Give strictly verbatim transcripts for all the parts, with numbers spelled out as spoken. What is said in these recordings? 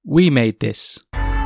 We made this.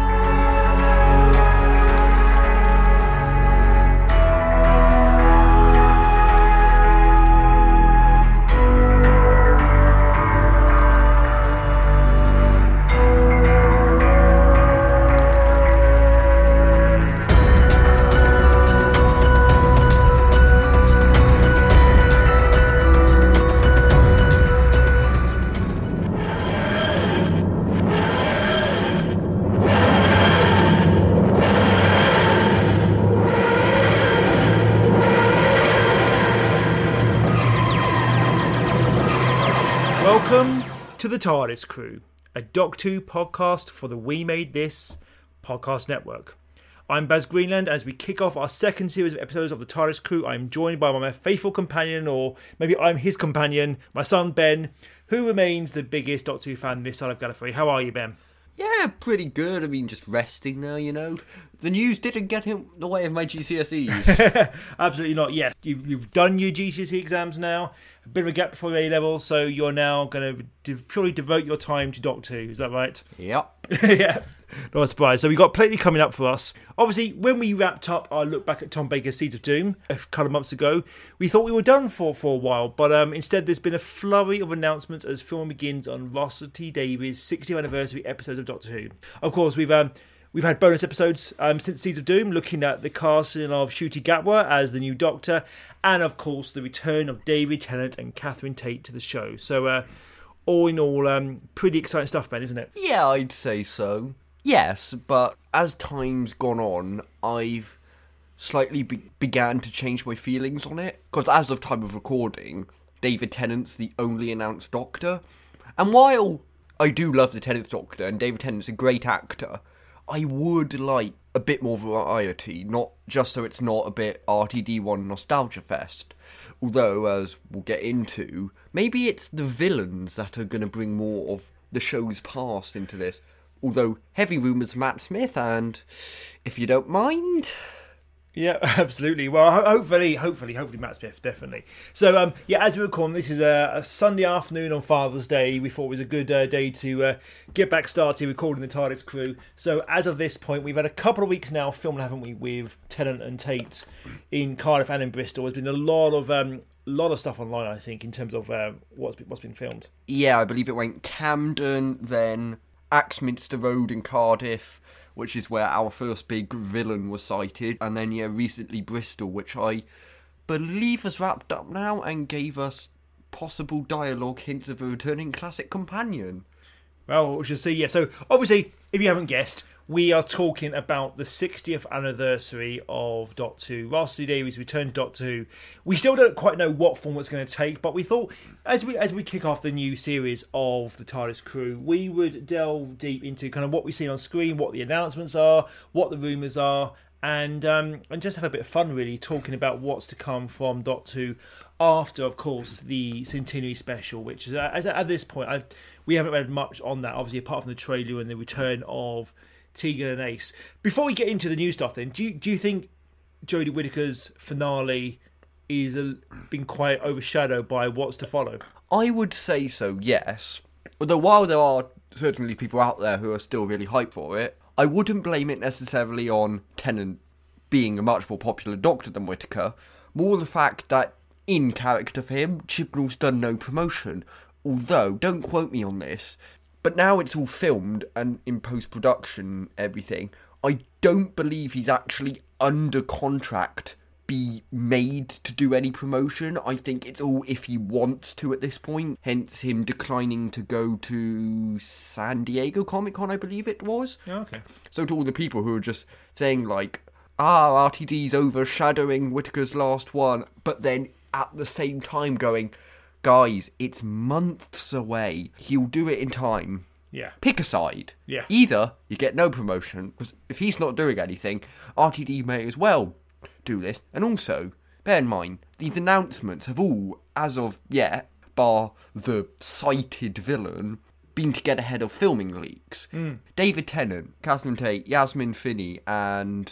Welcome to the TARDIS Crew, a Doctor Who podcast for the We Made This podcast network. I'm Baz Greenland. As we kick off our second series of episodes of the TARDIS Crew, I'm joined by my faithful companion, or maybe I'm his companion, my son Ben, who remains the biggest Doctor Who fan this side of Gallifrey. How are you, Ben? Yeah, pretty good. I mean, just resting now, you know. The news didn't get in the way of my G C S Es. Absolutely not. Yes, you've, you've done your G C S E exams now. A bit of a gap before your A-level, so you're now going to de- purely devote your time to Doctor Who. Is that right? Yep. Yeah, not a surprise. So we've got plenty coming up for us. Obviously, when we wrapped up our look back at Tom Baker's Seeds of Doom a couple of months ago, we thought we were done for, for a while, but um, instead there's been a flurry of announcements as film begins on Russell T Davies' sixtieth anniversary episode of Doctor Who. Of course, we've um, we've had bonus episodes um, since Seeds of Doom, looking at the casting of Ncuti Gatwa as the new Doctor, and of course the return of David Tennant and Catherine Tate to the show. So, uh, all in all, um, pretty exciting stuff, Ben, isn't it? Yeah, I'd say so. Yes, but as time's gone on, I've slightly be- began to change my feelings on it. Because as of time of recording, David Tennant's the only announced Doctor. And while I do love the Tennant's Doctor, and David Tennant's a great actor, I would like a bit more variety, not just so it's not a bit R T D one Nostalgia Fest. Although, as we'll get into, maybe it's the villains that are going to bring more of the show's past into this. Although, heavy rumours Matt Smith, and if you don't mind... Yeah, absolutely. Well, ho- hopefully, hopefully, hopefully Matt Smith, definitely. So, um, yeah, as we record, this is a, a Sunday afternoon on Father's Day. We thought it was a good uh, day to uh, get back started recording the TARDIS Crew. So, as of this point, we've had a couple of weeks now filming, haven't we, with Tennant and Tate in Cardiff and in Bristol. There's been a lot of um, lot of stuff online, I think, in terms of uh, what's been, what's been filmed. Yeah, I believe it went Camden, then Axminster Road in Cardiff, which is where our first big villain was sighted, and then, yeah, recently Bristol, which I believe has wrapped up now and gave us possible dialogue hints of a returning classic companion. Well, we shall see, yeah. So, obviously, if you haven't guessed, we are talking about the sixtieth anniversary of Doctor Who. Russell T Davies returned to Doctor Who. We still don't quite know what form it's going to take, but we thought, as we as we kick off the new series of the TARDIS Crew, we would delve deep into kind of what we see on screen, what the announcements are, what the rumours are, and um, and just have a bit of fun, really, talking about what's to come from Doctor Who after, of course, the Centenary Special, which is, at, at this point, I, we haven't read much on that, obviously, apart from the trailer and the return of Tegan and Ace. Before we get into the new stuff, then, do you, do you think Jodie Whittaker's finale is a, been quite overshadowed by what's to follow? I would say so, yes. Although while there are certainly people out there who are still really hyped for it, I wouldn't blame it necessarily on Tennant being a much more popular Doctor than Whittaker. More the fact that, in character for him, Chibnall's done no promotion. Although, don't quote me on this, but now it's all filmed and in post-production, everything, I don't believe he's actually under contract be made to do any promotion. I think it's all if he wants to at this point, hence him declining to go to San Diego Comic-Con, I believe it was. Oh, okay. So to all the people who are just saying like, ah, R T D's overshadowing Whittaker's last one, but then at the same time going, guys, it's months away. He'll do it in time. Yeah. Pick a side. Yeah. Either you get no promotion, because if he's not doing anything, R T D may as well do this. And also, bear in mind, these announcements have all, as of yet, bar the cited villain, been to get ahead of filming leaks. Mm. David Tennant, Catherine Tate, Yasmin Finney, and,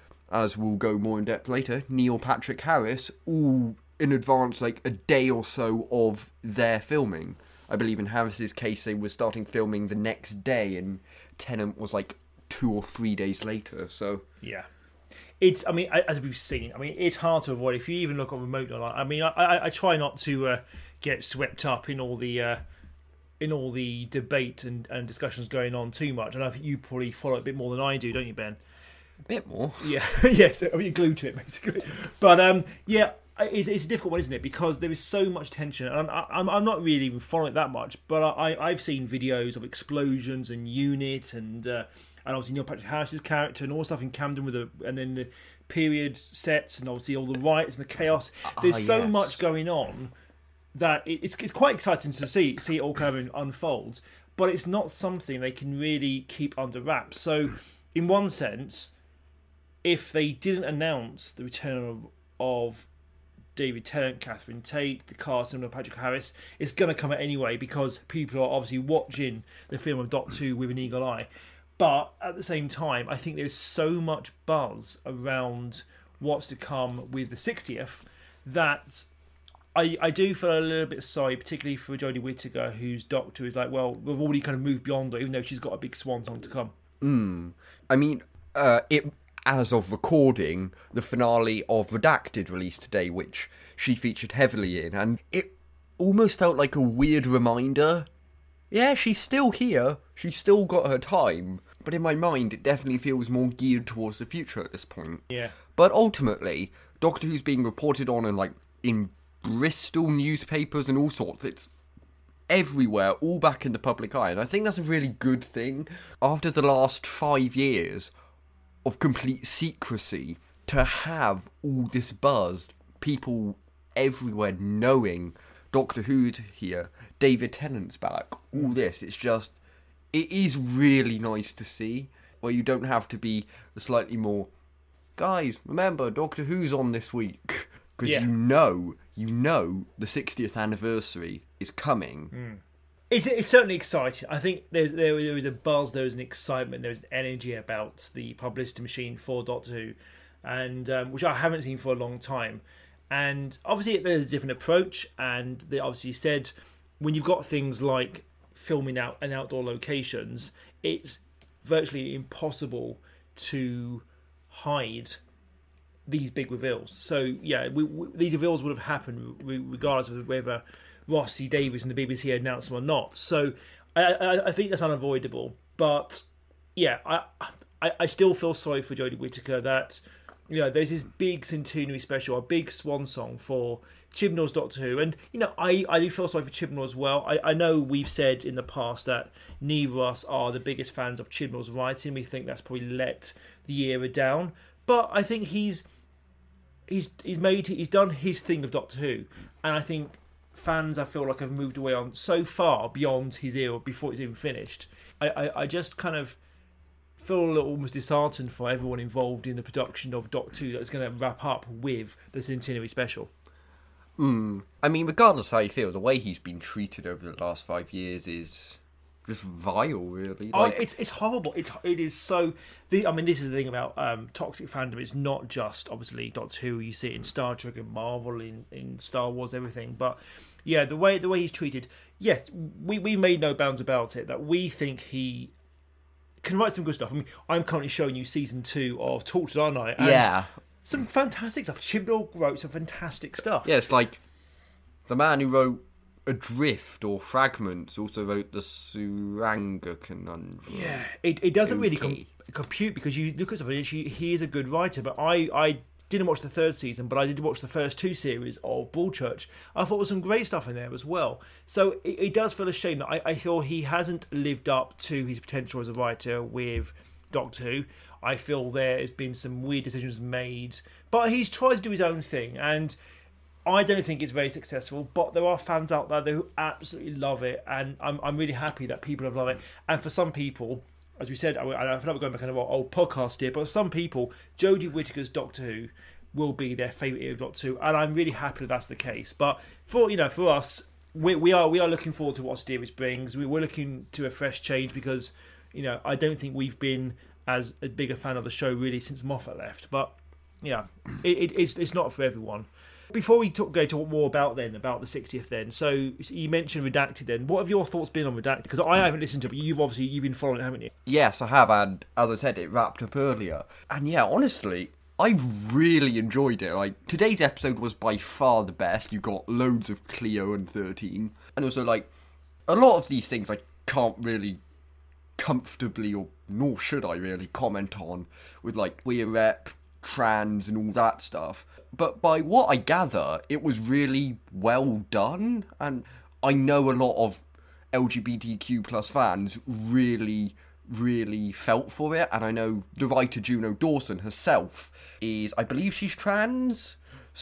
as we'll go more in depth later, Neil Patrick Harris, all in advance, like a day or so of their filming. I believe in Harris's case, they were starting filming the next day, and Tennant was like two or three days later. So yeah. It's, I mean, as we've seen, I mean, it's hard to avoid. If you even look on remote online, I mean, I, I, I try not to uh, get swept up in all the uh, in all the debate and, and discussions going on too much. And I think you probably follow it a bit more than I do, don't you, Ben? a bit more. Yeah, yes. I mean, you're glued to it, basically. But um, yeah, it's, it's a difficult one, isn't it? Because there is so much tension. And I'm, I'm, I'm not really even following it that much, but I, I've seen videos of explosions and Unit and... Uh, And obviously Neil Patrick Harris's character and all the stuff in Camden with the and then the period sets and obviously all the riots and the chaos. There's ah, so yes. much going on that it's it's quite exciting to see see it all kind of unfold. But it's not something they can really keep under wraps. So, in one sense, if they didn't announce the return of, of David Tennant, Catherine Tate, the cast, and Neil Patrick Harris, it's going to come out anyway because people are obviously watching the film of Doctor Who with an eagle eye. But at the same time, I think there's so much buzz around what's to come with the sixtieth that I, I do feel a little bit sorry, particularly for Jodie Whittaker, whose Doctor is like, well, we've already kind of moved beyond it, even though she's got a big swan song to come. Mm. I mean, uh, it as of recording, the finale of Redacted released today, which she featured heavily in, and it almost felt like a weird reminder. Yeah, she's still here. She's still got her time. But in my mind, it definitely feels more geared towards the future at this point. Yeah. But ultimately, Doctor Who's being reported on in, like, in Bristol newspapers and all sorts. It's everywhere, all back in the public eye. And I think that's a really good thing. After the last five years of complete secrecy, to have all this buzz, people everywhere knowing Doctor Who's here, David Tennant's back, all this, it's just, it is really nice to see, where you don't have to be the slightly more, guys, remember, Doctor Who's on this week, because Yeah. you know, you know the sixtieth anniversary is coming. Mm. It's, it's certainly exciting. I think there's, there, there is a buzz, there is an excitement, there is an energy about the publicity machine for Doctor Who, and um, which I haven't seen for a long time. And obviously there's a different approach, and they obviously said when you've got things like filming out in outdoor locations, it's virtually impossible to hide these big reveals. So yeah, we, we, these reveals would have happened regardless of whether Ross T Davies and the B B C announced them or not. So I, I, I think that's unavoidable. But yeah, I, I I still feel sorry for Jodie Whittaker that, you know, there's this big centenary special, a big swan song for Chibnall's Doctor Who. And, you know, I, I do feel sorry for Chibnall as well. I, I know we've said in the past that neither of us are the biggest fans of Chibnall's writing. We think that's probably let the era down. But I think he's he's he's made he's done his thing of Doctor Who. And I think fans, I feel like, have moved away on so far beyond his era before it's even finished. I, I, I just kind of feel a little almost disheartened for everyone involved in the production of Doctor Who that's going to wrap up with the centenary special. Mm. I mean, regardless how you feel, the way he's been treated over the last five years is just vile, really. Oh, Like, it's it's horrible. It it is so. The, I mean, this is the thing about um, toxic fandom. It's not just obviously Doctor Who. You see it in Star Trek and Marvel, in, in Star Wars, everything. But yeah, the way the way he's treated. Yes, we we made no bounds about it that we think he can write some good stuff. I mean, I'm currently showing you season two of Tortured, aren't I? And yeah. some fantastic stuff. Chibnall wrote some fantastic stuff. Yeah, it's like the man who wrote Adrift or Fragments also wrote the Suranga Conundrum. Yeah, it, it doesn't really com- Okay. compute because you look at something. He, he is a good writer, but I, I didn't watch the third season, but I did watch the first two series of Broadchurch. I thought there was some great stuff in there as well. So it, it does feel a shame that I, I feel he hasn't lived up to his potential as a writer with Doctor Who. I feel there has been some weird decisions made, but he's tried to do his own thing, and I don't think it's very successful, but there are fans out there who absolutely love it, and I'm I'm really happy that people have loved it. And for some people, as we said, I, I feel like we're going back on an old podcast here, but for some people, Jodie Whittaker's Doctor Who will be their favourite era of Doctor Who, and I'm really happy that that's the case. But for you know, for us, we we are we are looking forward to what series brings. We, we're looking to a fresh change because, you know, I don't think we've been as a bigger fan of the show really since Moffat left. But yeah, it, it, it's it's not for everyone. Before we talk, go talk more about then about the sixtieth, then. So you mentioned Redacted. Then, what have your thoughts been on Redacted? Because I haven't listened to it, but you've obviously you've been following it, haven't you? Yes, I have, and as I said, it wrapped up earlier. And yeah, honestly, I really enjoyed it. Like, today's episode was by far the best. You got loads of Cleo and thirteen, and also like a lot of these things I can't really comfortably, or nor should I really, comment on with like queer rep, trans, and all that stuff. But by what I gather, it was really well done, and I know a lot of L G B T Q plus fans really, really felt for it, and I know the writer Juno Dawson herself is, I believe she's trans,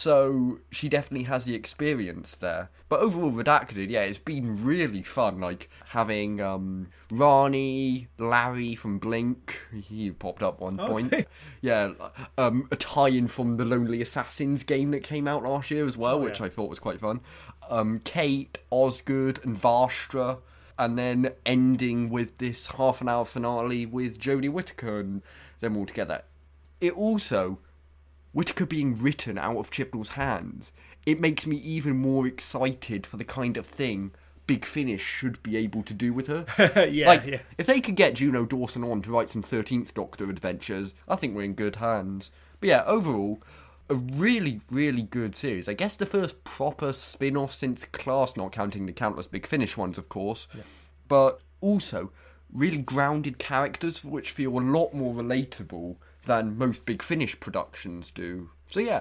so she definitely has the experience there. But overall, Redacted, yeah, it's been really fun, like having um, Rani, Larry from Blink, he popped up one Okay. point. Yeah, um, a tie-in from the Lonely Assassins game that came out last year as well, Oh, which yeah. I thought was quite fun. Um, Kate, Osgood, and Varstra, and then ending with this half an hour finale with Jodie Whittaker and them all together. It also, Whittaker being written out of Chibnall's hands, it makes me even more excited for the kind of thing Big Finish should be able to do with her. yeah, like, yeah. if they could get Juno Dawson on to write some thirteenth Doctor adventures, I think we're in good hands. But yeah, overall, a really, really good series. I guess the first proper spin-off since Class, not counting the countless Big Finish ones, of course. Yeah. But also, really grounded characters which feel a lot more relatable than most Big Finish productions do. So yeah.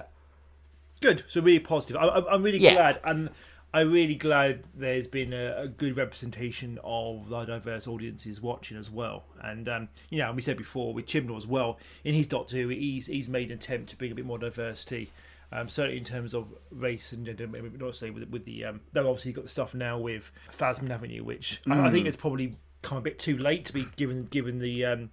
Good. So really positive. I, I, I'm really Yeah. glad, and I'm really glad there's been a, a good representation of the diverse audiences watching as well. And um, you know, and we said before with Chibnall as well, in his Doctor Who, he's he's made an attempt to bring a bit more diversity. Um, certainly in terms of race and gender, maybe not say with with the. Um, though obviously you've got the stuff now with Phasmin Avenue, which I, I think it's probably come a bit too late to be given given the. Um,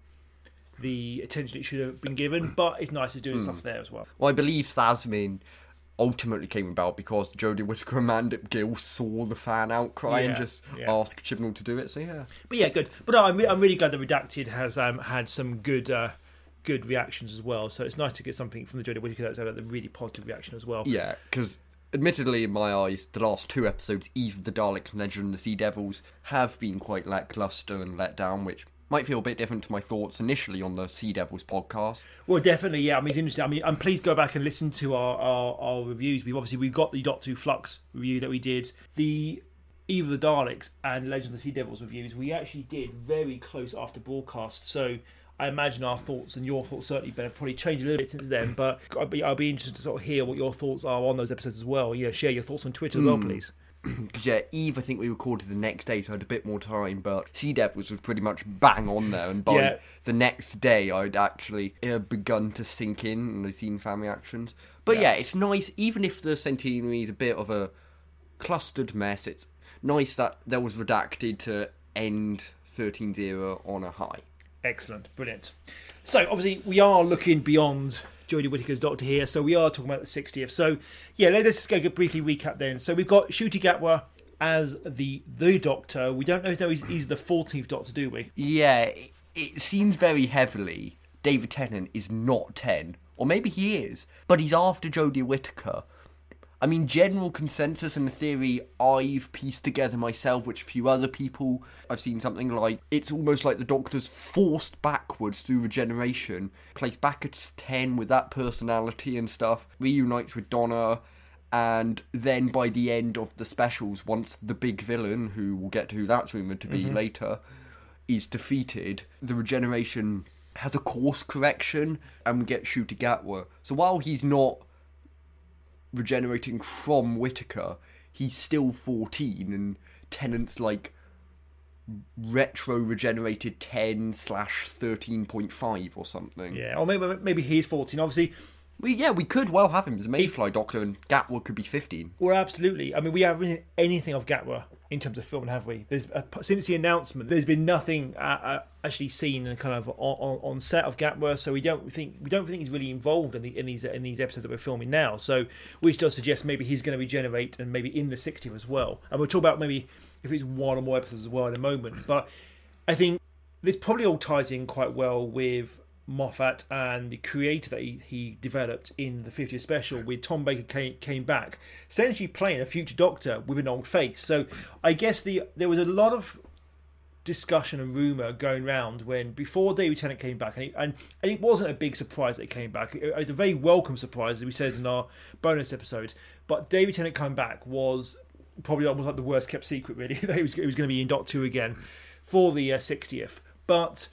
the attention it should have been given, but it's nice to doing stuff there as well. Well, I believe Thasmin ultimately came about because Jodie Whittaker and Mandip Gill saw the fan outcry and Yeah, just yeah. asked Chibnall to do it, so yeah. But yeah, good. But no, I'm, re- I'm really glad that Redacted has um, had some good uh, good reactions as well. So it's nice to get something from the Jodie Whittaker that's had a really positive reaction as well. Yeah, because admittedly, in my eyes, the last two episodes, Eve of the Daleks and Legend of the Sea Devils, have been quite lackluster and let down, which might feel a bit different to my thoughts initially on the Sea Devils podcast. Well, definitely, yeah. I mean, it's interesting. I mean, and please go back and listen to our, our, our reviews. We've obviously we've got the Doctor Who Flux review that we did, the Eve of the Daleks and Legend of the Sea Devils reviews. We actually did very close after broadcast, so I imagine our thoughts and your thoughts certainly have probably changed a little bit since then. But I'll be I'll be interested to sort of hear what your thoughts are on those episodes as well. Yeah, share your thoughts on Twitter as well, please. Because yeah, Eve, I think we recorded the next day, so I had a bit more time, but Sea Devils was pretty much bang on there, and by Yeah. the next day, I'd actually uh, begun to sink in, and I'd seen fan reactions. But yeah. Yeah. It's nice, even if the Centenary is a bit of a clustered mess, it's nice that there was Redacted to end thirteen's era on a high. Excellent, brilliant. So obviously we are looking beyond Jodie Whittaker's Doctor here, so we are talking about the sixtieth. So yeah, let us go briefly recap then. So we've got Ncuti Gatwa as the the Doctor. We don't know if he's, he's the fourteenth Doctor, do we? Yeah, it, it seems very heavily David Tennant is not ten, or maybe he is, but he's after Jodie Whittaker. I mean, general consensus and the theory I've pieced together myself, which a few other people, I've seen something like, it's almost like the Doctor's forced backwards through regeneration, placed back at ten with that personality and stuff, reunites with Donna, and then by the end of the specials, once the big villain, who we'll get to who that's rumoured to be mm-hmm. later, is defeated, the regeneration has a course correction, and we get Ncuti Gatwa. So while he's not regenerating from Whittaker, he's still fourteen, and Tennant's like retro regenerated ten slash thirteen point five or something. Yeah, or maybe maybe he's fourteen. Obviously, we yeah we could well have him as Mayfly Doctor, and Gatwa could be fifteen. Well, absolutely. I mean, we haven't seen anything of Gatwa in terms of film, have we? There's uh, since the announcement, there's been nothing uh, uh, actually seen and kind of on, on, on set of Gatwa. So we don't think we don't think he's really involved in the in these in these episodes that we're filming now. So which does suggest maybe he's going to regenerate and maybe in the sixtieth as well. And we'll talk about maybe if it's one or more episodes as well in a moment. But I think this probably all ties in quite well with Moffat and the creator that he, he developed in the fiftieth special with Tom Baker came, came back, essentially playing a future Doctor with an old face. So I guess the there was a lot of discussion and rumour going round when before David Tennant came back, and it, and, and it wasn't a big surprise that he came back. It, it was a very welcome surprise, as we said in our bonus episode. But David Tennant coming back was probably almost like the worst kept secret, really, that he was, he was going to be in Doctor Who again for the uh, sixtieth. But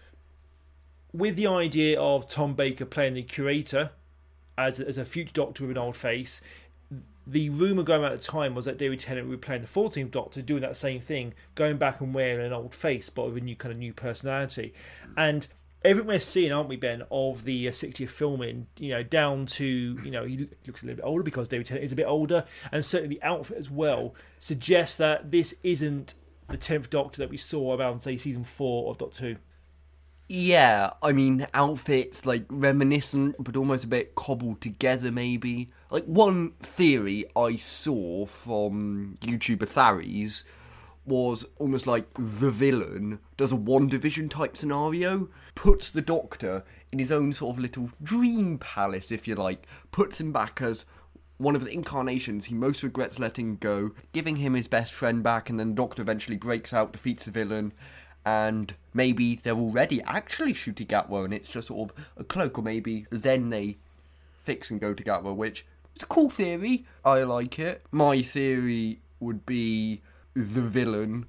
with the idea of Tom Baker playing the curator as, as a future Doctor with an old face, the rumour going around at the time was that David Tennant would be playing the fourteenth Doctor, doing that same thing, going back and wearing an old face, but with a new kind of new personality. And everything we're seeing, aren't we, Ben, of the sixtieth filming, you know, down to, you know, he looks a little bit older because David Tennant is a bit older, and certainly the outfit as well suggests that this isn't the tenth Doctor that we saw around, say, season four of Doctor Who. Yeah, I mean, outfits, like, reminiscent, but almost a bit cobbled together, maybe. Like, one theory I saw from YouTuber Tharies was almost like the villain does a WandaVision type scenario, puts the Doctor in his own sort of little dream palace, if you like, puts him back as one of the incarnations he most regrets letting go, giving him his best friend back, and then the Doctor eventually breaks out, defeats the villain, and maybe they're already actually shooting Gatwa and it's just sort of a cloak, or maybe then they fix and go to Gatwa, which is a cool theory. I like it. My theory would be the villain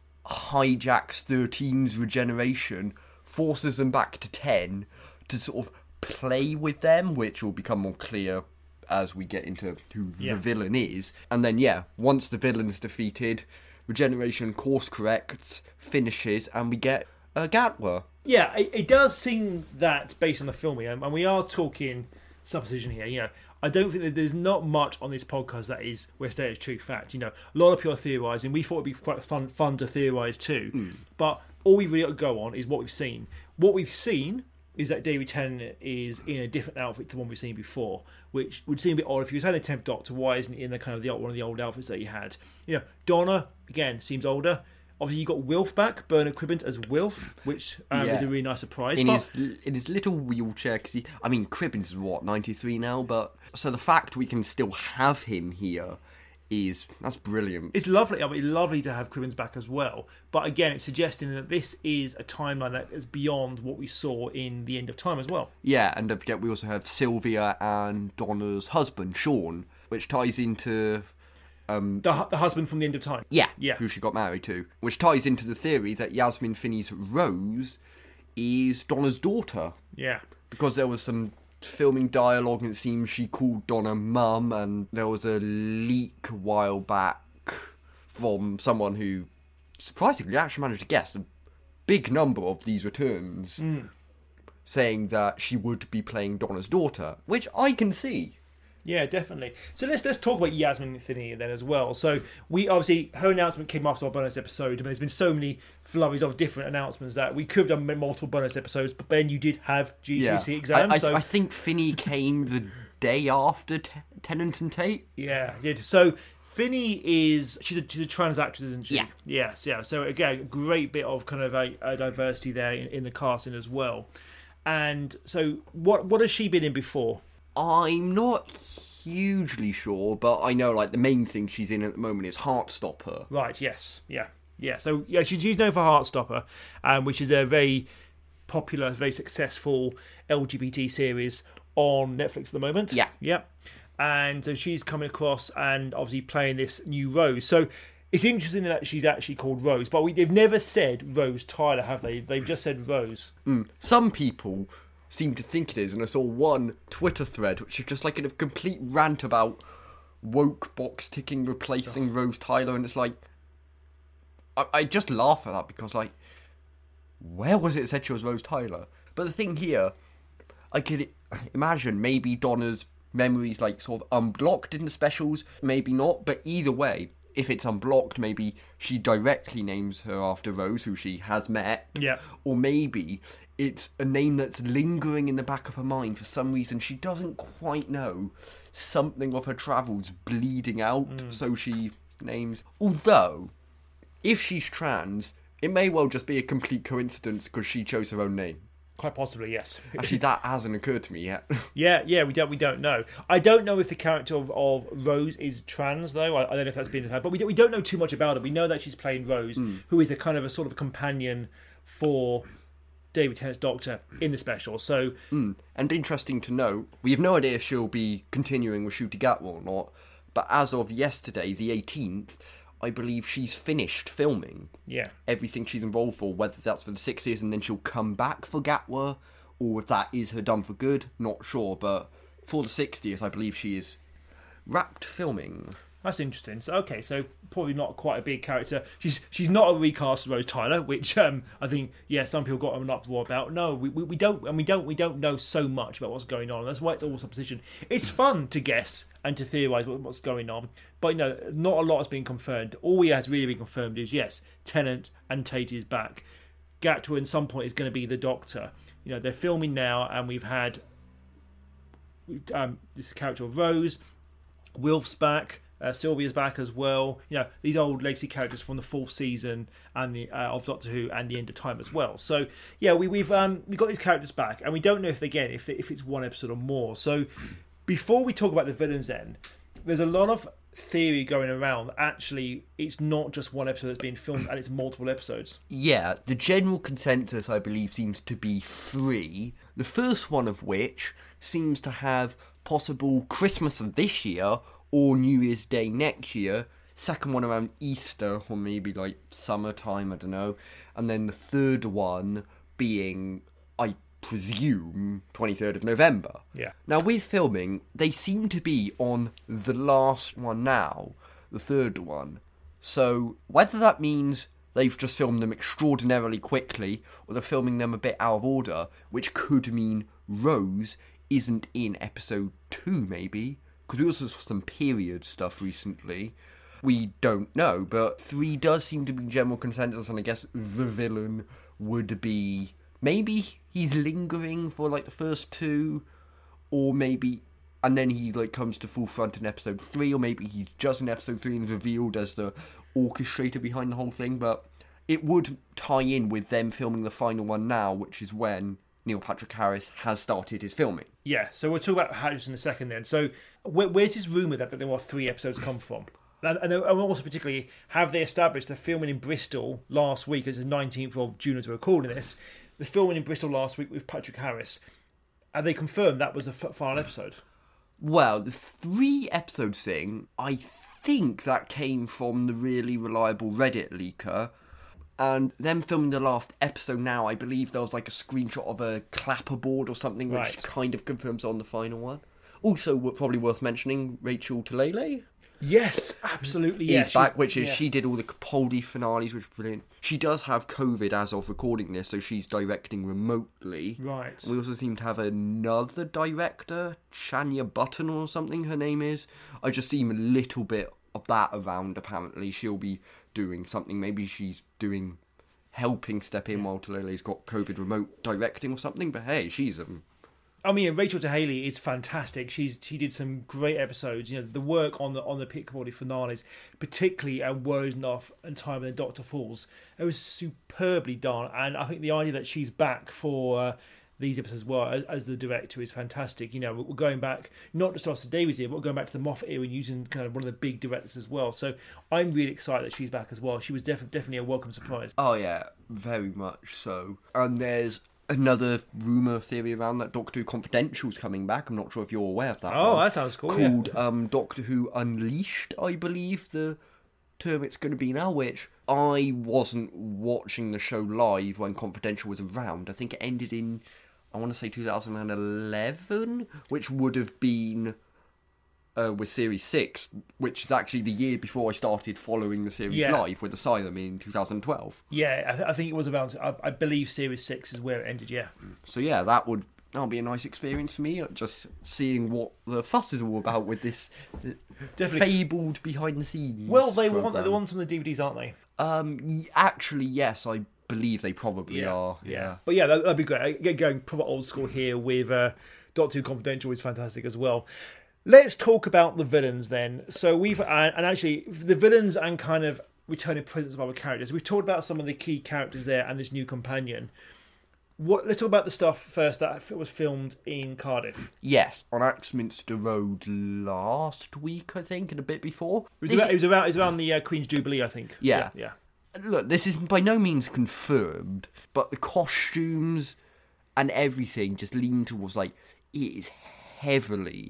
hijacks thirteen's regeneration, forces them back to ten to sort of play with them, which will become more clear as we get into who yeah. the villain is. And then, yeah, once the villain's defeated, regeneration course corrects, finishes, and we get a Gatwa. Yeah, it, it does seem that based on the filming, and we are talking supposition here, you know, I don't think that there's not much on this podcast that is we're stating as true fact. You know, a lot of people are theorising. We thought it'd be quite fun, fun to theorise too. Mm. But all we really got to go on is what we've seen. What we've seen is that David Tennant is in a different outfit to the one we've seen before, which would seem a bit odd. If he was had a tenth Doctor, why isn't he in the kind of the one of the old outfits that he had? You know, Donna again seems older. Obviously, you got Wilf back, Bernard Cribbins as Wilf, which um, yeah. is a really nice surprise. In but... his in his little wheelchair, because I mean, Cribbins is what, ninety-three now, but so the fact we can still have him here is that's brilliant. It's lovely. I mean, lovely to have Cribbins back as well. But again, it's suggesting that this is a timeline that is beyond what we saw in the End of Time as well. Yeah, and don't forget we also have Sylvia and Donna's husband, Sean, which ties into. Um, the, the husband from the End of Time. Yeah, yeah, who she got married to. Which ties into the theory that Yasmin Finney's Rose is Donna's daughter. Yeah. Because there was some filming dialogue and it seems she called Donna mum, and there was a leak a while back from someone who surprisingly actually managed to guess a big number of these returns, mm. saying that she would be playing Donna's daughter, which I can see. Yeah, definitely. So let's let's talk about Yasmin Finney then as well. So we obviously her announcement came after our bonus episode. I mean, there's been so many flurries of different announcements that we could have done multiple bonus episodes. But Ben, you did have G C S E yeah. exams. I, I, so I think Finney came the day after T- Tennant and Tate. Yeah, did. So Finney is she's a she's a trans actress, isn't she? Yeah. Yes, yeah. So again, a great bit of kind of a, a diversity there in, in the casting as well. And so, what what has she been in before? I'm not hugely sure, but I know like the main thing she's in at the moment is Heartstopper. Right. Yes. Yeah. Yeah. So yeah, she's she's known for Heartstopper, um, which is a very popular, very successful L G B T series on Netflix at the moment. Yeah. Yeah. And so she's coming across and obviously playing this new Rose. So it's interesting that she's actually called Rose, but we, they've never said Rose Tyler, have they? They've just said Rose. Mm. Some people seem to think it is, and I saw one Twitter thread which is just like in a complete rant about woke box ticking replacing oh. Rose Tyler, and it's like I, I just laugh at that because like where was it said she was Rose Tyler? But the thing here, I could imagine maybe Donna's memories like sort of unblocked in the specials, maybe not, but either way, if it's unblocked, maybe she directly names her after Rose, who she has met. Yeah. Or maybe it's a name that's lingering in the back of her mind for some reason she doesn't quite know. Something of her travels bleeding out, mm. so she names. Although, if she's trans, it may well just be a complete coincidence because she chose her own name. Quite possibly, yes. Actually, that hasn't occurred to me yet. Yeah, yeah, we don't we don't know. I don't know if the character of, of Rose is trans though. I, I don't know if that's been, but we don't, we don't know too much about her. We know that she's playing Rose, mm. who is a kind of a sort of a companion for David Tennant's Doctor in the special. So, mm. and interesting to note, we have no idea if she'll be continuing with Ncuti Gatwa or not. But as of yesterday, the eighteenth, I believe she's finished filming. Yeah. Everything she's involved for, whether that's for the sixtieth and then she'll come back for Gatwa, or if that is her done for good, not sure. But for the sixtieth, I believe she is wrapped filming. That's interesting. So okay, so probably not quite a big character. She's she's not a recast Rose Tyler, which um, I think yeah, some people got an uproar about. No, we, we we don't, and we don't we don't know so much about what's going on. That's why it's all supposition. It's fun to guess and to theorise what, what's going on, but you know, not a lot has been confirmed. All we has really been confirmed is yes, Tennant and Tate is back. Gatwa at some point is going to be the Doctor. You know, they're filming now, and we've had um, this character of Rose, Wilf's back. Uh, Sylvia's back as well. You know, these old legacy characters from the fourth season and the uh, of Doctor Who and the End of Time as well. So yeah, we, we've um, we got these characters back, and we don't know if again if they, if it's one episode or more. So before we talk about the villains, then there's a lot of theory going around. Actually, it's not just one episode that's being filmed, and it's multiple episodes. Yeah, the general consensus, I believe, seems to be three. The first one of which seems to have possible Christmas of this year or New Year's Day next year. Second one around Easter, or maybe like summertime, I don't know. And then the third one being, I presume, twenty-third of November. Yeah. Now with filming, they seem to be on the last one now, the third one. So whether that means they've just filmed them extraordinarily quickly, or they're filming them a bit out of order, which could mean Rose isn't in episode two, maybe. Because we also saw some period stuff recently. We don't know, but three does seem to be general consensus, and I guess the villain would be... Maybe he's lingering for, like, the first two, or maybe... And then he, like, comes to full front in episode three, or maybe he's just in episode three and is revealed as the orchestrator behind the whole thing, but it would tie in with them filming the final one now, which is when Neil Patrick Harris has started his filming. Yeah, so we'll talk about Harris in a second then. So where, where's this rumour that, that there are three episodes come from? And, and also particularly, have they established the filming in Bristol last week, as the nineteenth of June as we're recording this, the filming in Bristol last week with Patrick Harris, and they confirmed that was the f- final episode? Well, the three episodes thing, I think that came from the really reliable Reddit leaker. And them filming the last episode now, I believe there was like a screenshot of a clapperboard or something, which right. kind of confirms on the final one. Also, probably worth mentioning, Rachel Talalay. Yes, absolutely. Yeah, is back, which is yeah. she did all the Capaldi finales, which is brilliant. She does have COVID as of recording this, so she's directing remotely. Right. And we also seem to have another director, Chania Button or something her name is. I just seen a little bit of that around, apparently. She'll be doing something. Maybe she's doing, helping step in while Talalay's got COVID remote directing or something. But hey, she's um. I mean, Rachel Talalay is fantastic. She's she did some great episodes. You know, the work on the on the Pit Capaldi finales, particularly at Worried Enough and Time When the Doctor Falls, it was superbly done. And I think the idea that she's back for uh, these episodes as well as, as the director is fantastic. You know, we're going back not just to Russell Davies here, but we're going back to the Moffat era and using kind of one of the big directors as well. So I'm really excited that she's back as well. She was def- definitely a welcome surprise. Oh yeah, very much so. And there's another rumour theory around that Doctor Who Confidential's coming back. I'm not sure if you're aware of that. Oh, one. That sounds cool. Called yeah. um, Doctor Who Unleashed, I believe the term it's going to be now, which I wasn't watching the show live when Confidential was around. I think it ended in, I want to say two thousand eleven, which would have been uh, with Series six, which is actually the year before I started following the series yeah. live with Asylum in two thousand twelve. Yeah, I, th- I think it was around, I, I believe Series six is where it ended, yeah. So yeah, that would that'll be a nice experience for me, just seeing what the fuss is all about with this Definitely. fabled behind-the-scenes Well, they program. want they're the ones from the D V Ds, aren't they? Um, actually, yes, I believe they probably yeah. are. Yeah. yeah. But yeah, that, that'd be great. Again, going proper old school here with uh, Doctor Who Confidential is fantastic as well. Let's talk about the villains then. So we've, uh, and actually, the villains and kind of returning presence of other characters. We've talked about some of the key characters there and this new companion. What? Let's talk about the stuff first that was filmed in Cardiff. Yes, on Axminster Road last week, I think, and a bit before. It was, This- about, it was around. It was around the uh, Queen's Jubilee, I think. Yeah. yeah. Look, this is by no means confirmed, but the costumes and everything just lean towards, like, it is heavily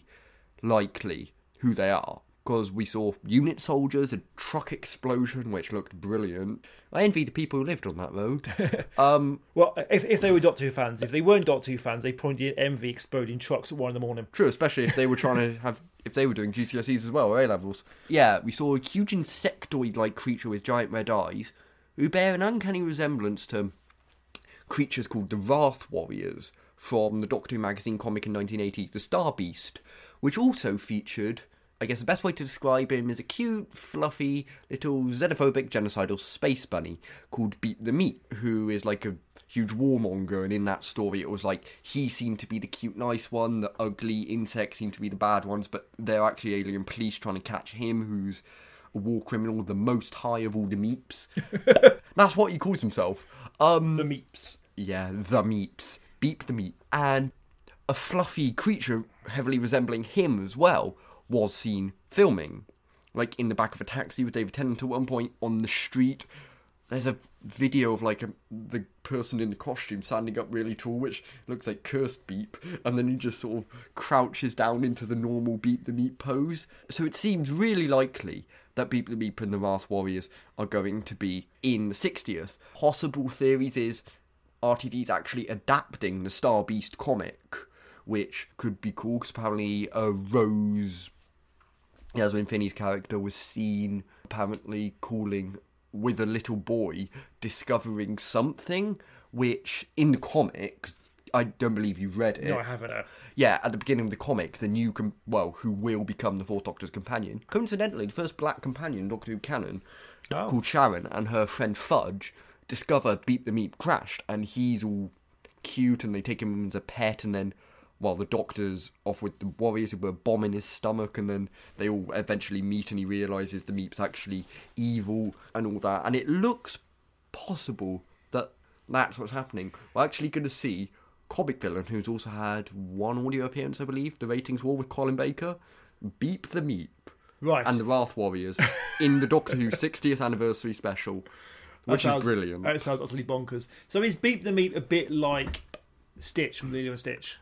likely who they are. Because we saw unit soldiers, a truck explosion, which looked brilliant. I envy the people who lived on that road. um, Well, if, if they were Doctor Who fans, if they weren't Doctor Who fans, they probably didn't envy exploding trucks at one in the morning. True, especially if they were trying to have, if they were doing G C S Es as well, or A levels. Yeah, we saw a huge insectoid-like creature with giant red eyes, who bear an uncanny resemblance to creatures called the Wrath Warriors from the Doctor Who magazine comic in nineteen eighty, The Star Beast, which also featured, I guess the best way to describe him is a cute, fluffy, little xenophobic, genocidal space bunny called Beat the Meat, who is like a huge warmonger, and in that story it was like he seemed to be the cute, nice one, the ugly insects seemed to be the bad ones, but they're actually alien police trying to catch him, who's a war criminal, the most high of all the meeps. That's what he calls himself. Um, The Meeps. yeah, the Meeps. Beep the Meat. And a fluffy creature heavily resembling him as well was seen filming, like in the back of a taxi with David Tennant at one point on the street. There's a video of like a, the person in the costume standing up really tall, which looks like cursed Beep, and then he just sort of crouches down into the normal Beep the Meat pose. So it seems really likely that Beep the Meat and the Wrath Warriors are going to be in the sixtieth. Possible theories is R T D's actually adapting the Star Beast comic, which could be cool, because apparently uh, Rose, Yasmin Finney's character, was seen apparently calling with a little boy, discovering something, which in the comic, I don't believe you read it. No, I haven't. Uh, Yeah, at the beginning of the comic, the new, com- well, who will become the Fourth Doctor's companion, coincidentally, the first black companion in Doctor Who canon, Oh. called Sharon, and her friend Fudge, discover Beep the Meat crashed, and he's all cute, and they take him as a pet, and then, well, the Doctor's off with the Warriors who were bombing his stomach, and then they all eventually meet, and he realises the Meep's actually evil, and all that, and it looks possible that that's what's happening. We're actually going to see comic villain, who's also had one audio appearance, I believe, the Ratings War with Colin Baker, Beep the Meep, right. and the Wrath Warriors in the Doctor Who sixtieth anniversary special, which That sounds- is brilliant. That sounds utterly bonkers. So is Beep the Meat a bit like Stitch from Lilo and Stitch?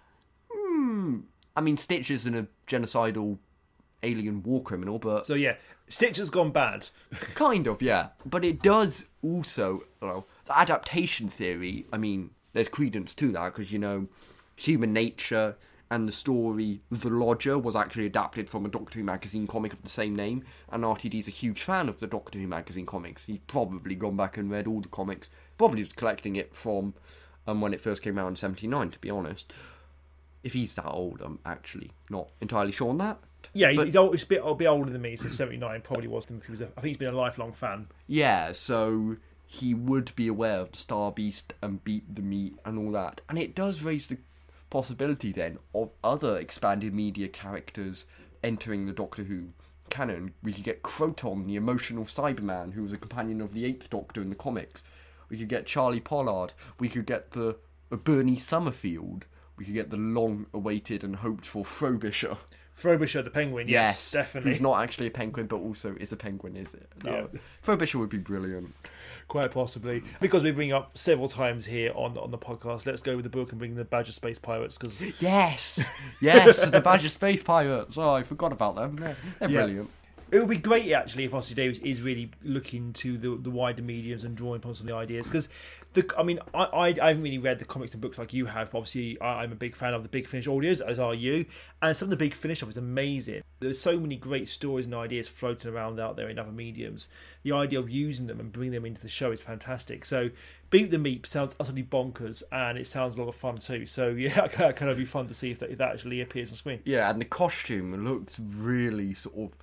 I mean, Stitch isn't a genocidal alien war criminal, but So yeah, Stitch has gone bad. kind of, yeah. But it does also, well, the adaptation theory, I mean, there's credence to that, because, you know, human nature and the story The Lodger was actually adapted from a Doctor Who magazine comic of the same name, and R T D's a huge fan of the Doctor Who magazine comics. He's probably gone back and read all the comics, probably was collecting it from um, when it first came out in seventy-nine, to be honest. If he's that old, I'm actually not entirely sure on that. Yeah, he's, But- he's, old, he's a bit, a bit older than me, so seventy-nine probably was him. He was a, I think he's been a lifelong fan. Yeah, so he would be aware of Star Beast and Beep the Meat and all that. And it does raise the possibility then of other expanded media characters entering the Doctor Who canon. We could get Croton, the emotional Cyberman, who was a companion of the Eighth Doctor in the comics. We could get Charlie Pollard. We could get the uh, Bernie Summerfield. We could get the long-awaited and hoped-for Frobisher. Frobisher the Penguin, yes, definitely. Who's not actually a penguin, but also is a penguin, is it? No. Yeah. Frobisher would be brilliant. Quite possibly. Because we bring up several times here on on the podcast, let's go with the book and bring the Badger Space Pirates, because Yes, yes, the Badger Space Pirates. Oh, I forgot about them. They're, they're Yeah. brilliant. it would be great actually if Ossie Davis is really looking to the the wider mediums and drawing upon some of the ideas, because the I mean I, I I haven't really read the comics and books like you have. Obviously I, I'm a big fan of the Big Finish audios, as are you, and some of the Big Finish stuff is amazing. There's so many great stories and ideas floating around out there in other mediums. The idea of using them and bringing them into the show is fantastic. So Beep the Meep sounds utterly bonkers, and it sounds a lot of fun too. So yeah, it kind of be fun to see if that, if that actually appears on screen. Yeah, and the costume looks really sort of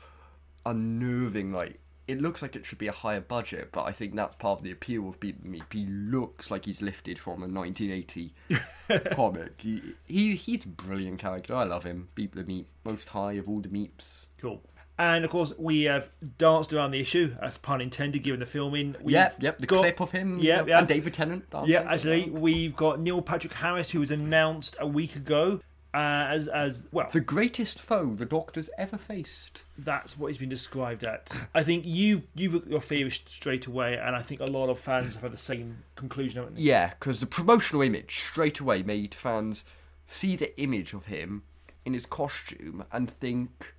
unnerving. Like, it looks like it should be a higher budget, but I think that's part of the appeal of Beep the Meep. He looks like he's lifted from a nineteen eighty comic. He, he He's a brilliant character. I love him. Beep the Meep, most high of all the Meeps. Cool. And of course, we have danced around the issue, as pun intended, given the filming. We've Yep, yep, the got, clip of him yep, yep, yep. and David Tennant dancing. Yeah, actually, we've got Neil Patrick Harris, who was announced a week ago uh, as, as, well... The greatest foe the Doctor's ever faced. That's what he's been described at. I think you, you've got your theory straight away, and I think a lot of fans have had the same conclusion, haven't they? Yeah, because the promotional image straight away made fans see the image of him in his costume and think...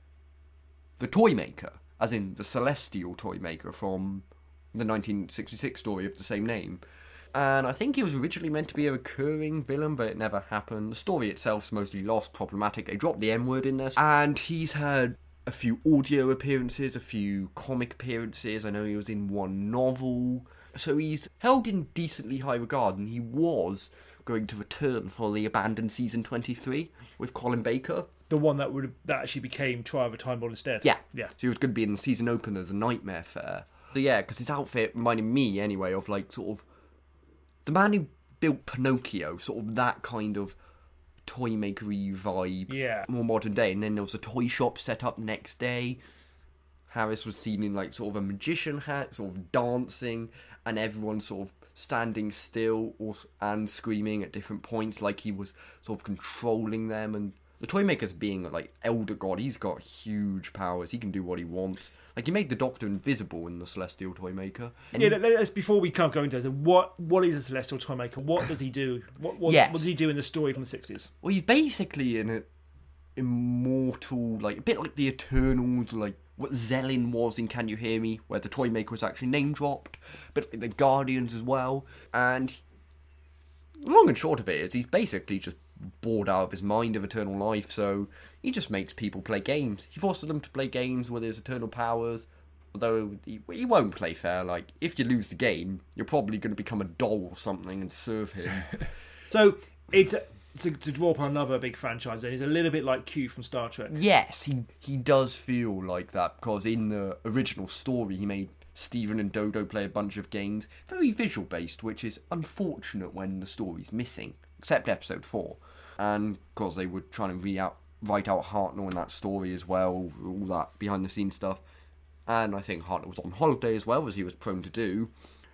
the Toymaker, as in the Celestial Toymaker from the nineteen sixty-six story of the same name. And I think he was originally meant to be a recurring villain, but it never happened. The story itself's mostly lost, problematic. They dropped the M-word in there. And he's had a few audio appearances, a few comic appearances. I know he was in one novel. So he's held in decently high regard, and he was going to return for the abandoned season twenty-three with Colin Baker. The one that would that actually became Trial of a Time Lord instead. Yeah. Yeah. So he was going to be in the season opener, The Nightmare Fair. So yeah, because his outfit reminded me, anyway, of like sort of the man who built Pinocchio, sort of that kind of toy makery vibe. Yeah. More modern day. And then there was a toy shop set up next day. Harris was seen in like sort of a magician hat, sort of dancing, and everyone sort of standing still or, and screaming at different points, like he was sort of controlling them. And the Toymaker's being like elder god, he's got huge powers. He can do what he wants. Like he made the Doctor invisible in the Celestial Toymaker. And yeah, let's, before we kind of go into this, what what is a Celestial Toymaker? What does he do? What what, Yes. what does he do in the story from the sixties? Well, he's basically an immortal, like a bit like the Eternals, like what Zellin was in Can You Hear Me, where the Toymaker was actually name dropped, but like the Guardians as well. And long and short of it is, he's basically just bored out of his mind of eternal life, so he just makes people play games. He forces them to play games with his eternal powers, although he, he won't play fair. Like, if you lose the game, you're probably going to become a doll or something and serve him. So, it's to, to draw upon another big franchise, then, he's a little bit like Q from Star Trek. Yes, he, he does feel like that, because in the original story, he made Stephen and Dodo play a bunch of games, very visual based, which is unfortunate when the story's missing, except episode four. And of course they were trying to re out, write out Hartnell in that story as well, all that behind the scenes stuff. And I think Hartnell was on holiday as well, as he was prone to do.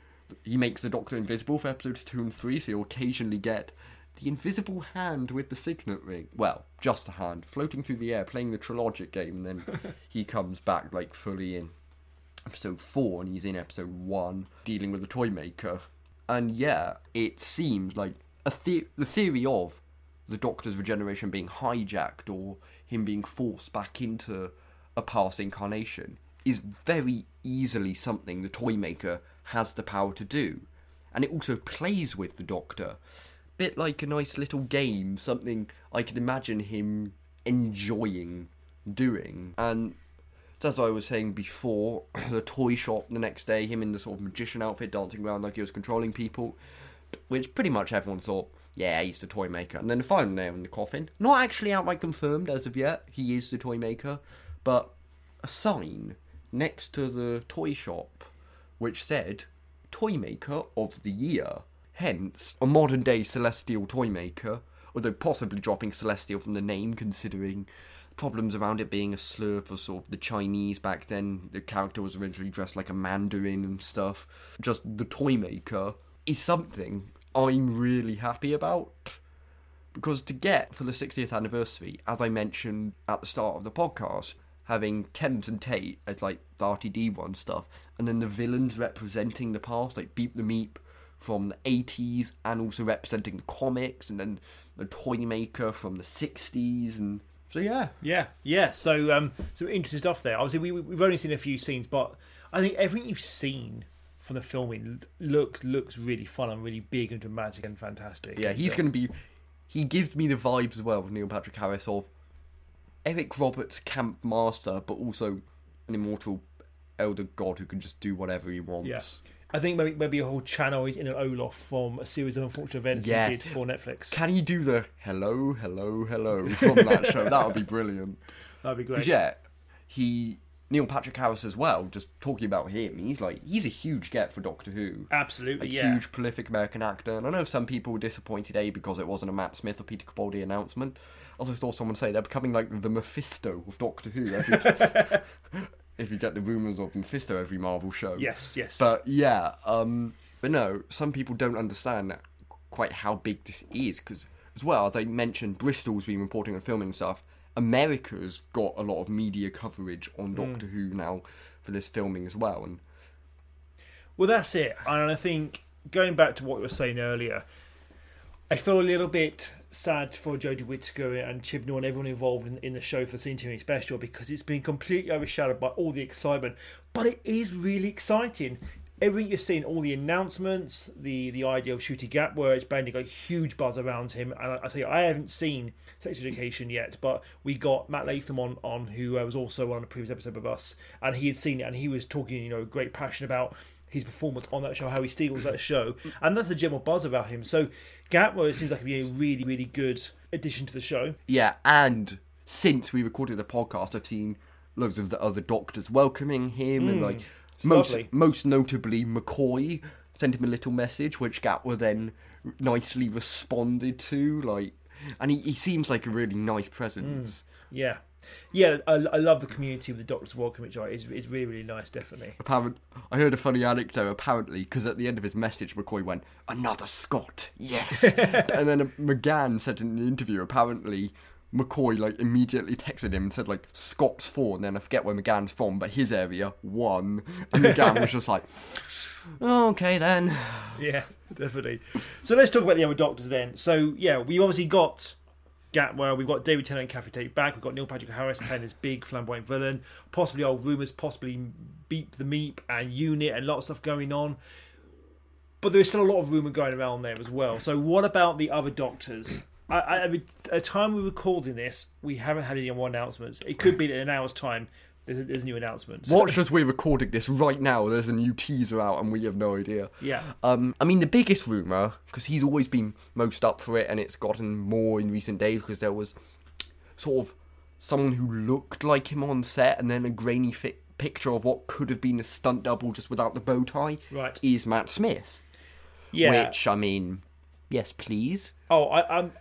He makes the Doctor invisible for episodes two and three, so you'll occasionally get the invisible hand with the signet ring. Well, just a hand, floating through the air, playing the Trilogic game, and then he comes back like fully in episode four, and he's in episode one, dealing with the Toymaker. And yeah, it seems like a the- the theory of the Doctor's regeneration being hijacked, or him being forced back into a past incarnation, is very easily something the Toymaker has the power to do. And it also plays with the Doctor. Bit like a nice little game, something I can imagine him enjoying doing. And as I was saying before, the toy shop the next day, him in the sort of magician outfit dancing around like he was controlling people, which pretty much everyone thought, yeah, he's the Toymaker. And then the final nail in the coffin, not actually outright confirmed as of yet, he is the Toymaker, but a sign next to the toy shop which said Toymaker of the Year. Hence, a modern day Celestial Toymaker, although possibly dropping Celestial from the name considering problems around it being a slur for sort of the Chinese back then. The character was originally dressed like a Mandarin and stuff. Just the Toymaker is something I'm really happy about, because to get for the sixtieth anniversary, as I mentioned at the start of the podcast, having Tennant and Tate as like the R T D one stuff, and then the villains representing the past, like Beep the Meep from the eighties, and also representing the comics, and then the Toymaker from the sixties, and so yeah. Yeah, yeah. So, um, some interesting stuff there. Obviously, we, we've only seen a few scenes, but I think everything you've seen from the filming looks looks really fun and really big and dramatic and fantastic. Yeah, he's going to be... He gives me the vibes as well of Neil Patrick Harris of Eric Roberts' camp master, but also an immortal elder god who can just do whatever he wants. Yes. I think maybe maybe a whole channel is in an Olaf from a series of unfortunate events Yes. he did for Netflix. Can he do the hello, hello, hello from that show? That would be brilliant. That'd be great. Because yeah, he Neil Patrick Harris as well, just talking about him, he's like, he's a huge get for Doctor Who. Absolutely, a yeah. huge, prolific American actor. And I know some people were disappointed, A, because it wasn't a Matt Smith or Peter Capaldi announcement. I also saw someone say they're becoming like the Mephisto of Doctor Who every time. If you get the rumours of Mephisto every Marvel show. Yes, yes. But yeah, um, but no, some people don't understand quite how big this is, because as well, as I mentioned, Bristol's been reporting on filming stuff. America's got a lot of media coverage on Doctor mm. Who now for this filming as well. And well, that's it. And I think, going back to what you were saying earlier, I feel a little bit sad for Jodie Whittaker and Chibnall and everyone involved in, in the show for the centenary special, because it's been completely overshadowed by all the excitement. But it is really exciting. Everything you're seeing, all the announcements, the, the idea of Ncuti Gatwa, it's banding a huge buzz around him. And I, I tell you, I haven't seen Sex Education yet, but we got Matt Latham on, on who uh, was also on a previous episode with us, and he had seen it, and he was talking, you know, great passion about his performance on that show, how he steals that show, and that's the general buzz about him. So Gatwa seems like it'd be a really, really good addition to the show. Yeah, and since we recorded the podcast, I've seen loads of the other Doctors welcoming him, mm. and like. Most Lovely. most notably, McCoy sent him a little message, which Gatwa then nicely responded to. Like, and he, he seems like a really nice presence. Mm. Yeah, yeah. I, I love the community of the Doctors welcome each other. It's, it's really, really nice, definitely. Apparent, I heard a funny anecdote. Apparently, because at the end of his message, McCoy went, "Another Scot, yes." And then McGann said in an interview, apparently, McCoy like immediately texted him and said like Scots four, and then I forget where McGann's from, but his area one, and McGann was just like, oh, okay then. Yeah, definitely. So let's talk about the other Doctors then. So yeah, we obviously got Gatwa, we've got David Tennant and Catherine Tate back, we've got Neil Patrick Harris playing this big flamboyant villain, possibly old rumours, possibly Beep the Meep and Unit and a lot of stuff going on. But there's still a lot of rumour going around there as well. So what about the other Doctors? I, I, at the time we were recording this, we haven't had any more announcements. It could be that in an hour's time there's a, there's a new announcement. Watch as we're recording this right now. There's a new teaser out, and we have no idea. Yeah. Um. I mean, the biggest rumor, because he's always been most up for it, and it's gotten more in recent days because there was sort of someone who looked like him on set, and then a grainy fi- picture of what could have been a stunt double just without the bow tie. Right. Is Matt Smith. Yeah. Which I mean, yes, please. Oh, I, I'm.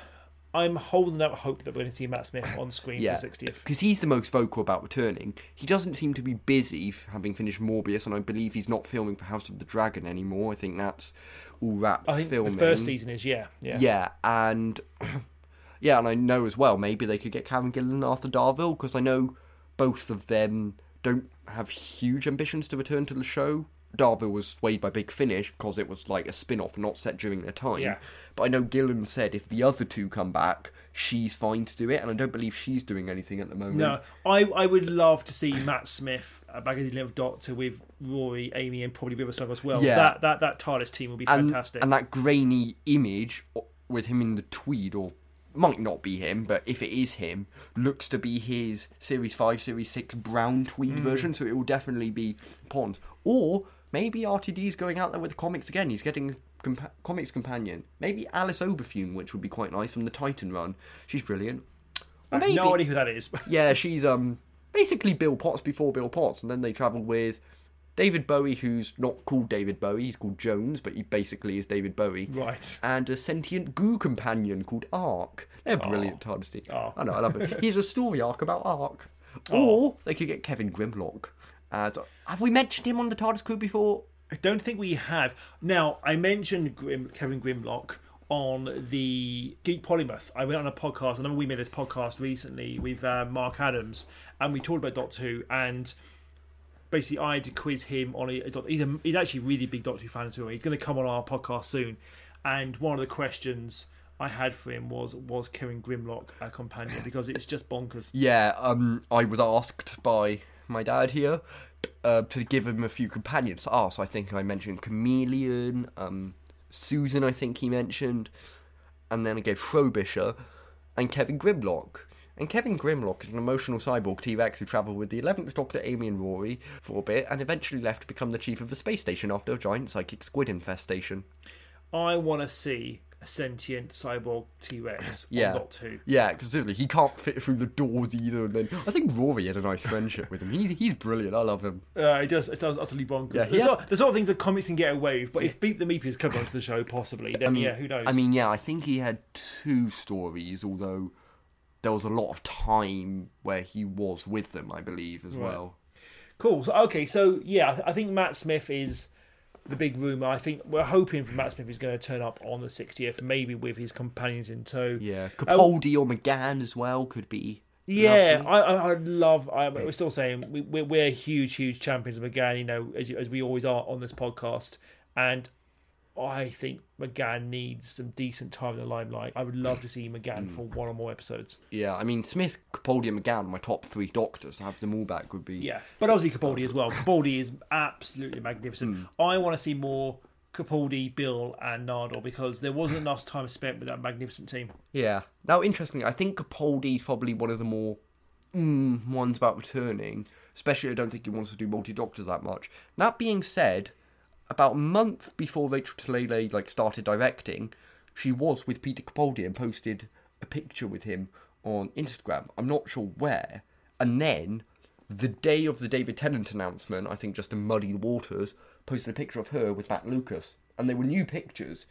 I'm holding out hope that we're going to see Matt Smith on screen yeah, for the sixtieth. Because he's the most vocal about returning. He doesn't seem to be busy having finished Morbius, and I believe he's not filming for House of the Dragon anymore. I think that's all wrapped I think filming. the first season is, yeah. Yeah, yeah and yeah, and I know as well, maybe they could get Karen Gillan and Arthur Darvill, because I know both of them don't have huge ambitions to return to the show. Darvill was swayed by Big Finish because it was like a spin-off and not set during their time. Yeah. But I know Gillan said if the other two come back, she's fine to do it, and I don't believe she's doing anything at the moment. No, I, I would love to see Matt Smith uh, back as the eleventh Doctor with Rory, Amy, and probably Riversong as well. Yeah. That that that TARDIS team would be and, fantastic. And that grainy image with him in the tweed, or might not be him, but if it is him, looks to be his Series five, Series six brown tweed mm. version, so it will definitely be Pons. Or maybe R T D's going out there with the comics again. He's getting a compa- comics companion. Maybe Alice Oberfune, which would be quite nice from the Titan run. She's brilliant. I have maybe, no idea who that is. yeah, she's um basically Bill Potts before Bill Potts, and then they travel with David Bowie, who's not called David Bowie, he's called Jones, but he basically is David Bowie. Right. And a sentient goo companion called Ark. They're brilliant TARDIS team. Oh. I know, I love it. Here's a story arc about Ark. Oh. Or they could get Kevin Grimlock. As, have we mentioned him on the TARDIS crew before? I don't think we have. Now, I mentioned Grim, Kevin Grimlock on the Geek Polymath. I went on a podcast, I remember we made this podcast recently with uh, Mark Adams, and we talked about Doctor Who, and basically I had to quiz him on a, he's, a, he's actually a really big Doctor Who fan as well. He's going to come on our podcast soon, and one of the questions I had for him was, was Kevin Grimlock a companion? Because it's just bonkers. Yeah, um, I was asked by my dad here uh, to give him a few companions. Ah, so I think I mentioned Chameleon, um, Susan I think he mentioned, and then I gave Frobisher and Kevin Grimlock. And Kevin Grimlock is an emotional cyborg T-Rex who travelled with the eleventh Doctor, Amy and Rory, for a bit, and eventually left to become the chief of the space station after a giant psychic squid infestation. I want to see a sentient cyborg T-Rex Yeah. on Doctor Who. Yeah, because certainly he can't fit through the doors either. And then I think Rory had a nice friendship with him. He's he's brilliant. I love him. Uh, it does. It does utterly bonkers. Yeah, the, he sort, had- the sort of things that comics can get away with. But if Beep the Meep is coming onto the show, possibly, then yeah, who knows? I mean, yeah, I think he had two stories, although there was a lot of time where he was with them, I believe, as well. Cool. So, okay, so yeah, I, th- I think Matt Smith is the big rumour. I think we're hoping for Matt Smith is going to turn up on the sixtieth, maybe with his companions in tow. Yeah, Capaldi or McGann as well could be. Yeah, lovely. I, I I love. I, we're still saying we, we're, we're huge, huge champions of McGann. You know, as, as we always are on this podcast, and I think McGann needs some decent time in the limelight. I would love to see McGann for one or more episodes. Yeah, I mean, Smith, Capaldi and McGann, my top three doctors, to have them all back would be... Yeah, but obviously Capaldi as well. Capaldi is absolutely magnificent. I want to see more Capaldi, Bill, and Nardole because there wasn't enough time spent with that magnificent team. Yeah. Now, interestingly, I think Capaldi's probably one of the more mm, ones about returning. Especially, I don't think he wants to do multi-doctors that much. That being said, about a month before Rachel Talalay like started directing, she was with Peter Capaldi and posted a picture with him on Instagram. I'm not sure where. And then, the day of the David Tennant announcement, I think just to muddy the waters, posted a picture of her with Matt Lucas. And they were new pictures.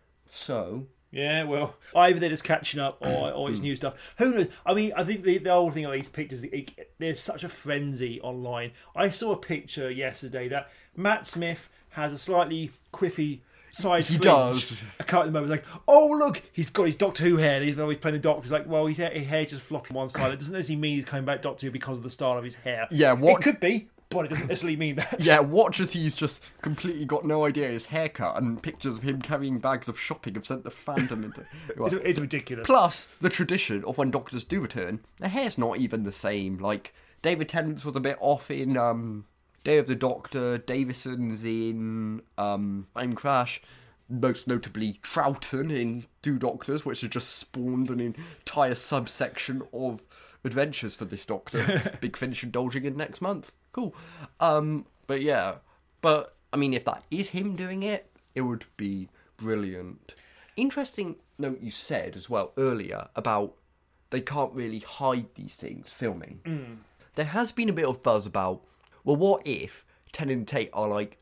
So... Yeah, well, either they're just catching up or, or it's new stuff. Who knows? I mean, I think the, the whole thing of these pictures, it, there's such a frenzy online. I saw a picture yesterday that Matt Smith has a slightly quiffy side He fringe. does. I can't remember. Like, oh, look, he's got his Doctor Who hair. He's always playing the Doctor. He's like, well, his hair, his hair just flopping one side. It doesn't necessarily mean he's coming back Doctor Who because of the style of his hair. Yeah, what- It could be, but it doesn't necessarily mean that. Yeah, watch as he's just completely got no idea his haircut, and pictures of him carrying bags of shopping have sent the fandom into... It's, it's ridiculous. Plus, the tradition of when doctors do return, their hair's not even the same. Like, David Tennant's was a bit off in um, Day of the Doctor, Davison's in um, Time Crash, most notably Troughton in Two Doctors, which has just spawned an entire subsection of adventures for this Doctor. Big Finish indulging in next month. Cool. Um, but yeah, but I mean, if that is him doing it, it would be brilliant. Interesting note you said as well earlier about they can't really hide these things filming. Mm. There has been a bit of buzz about, well, what if Tennant and Tate are like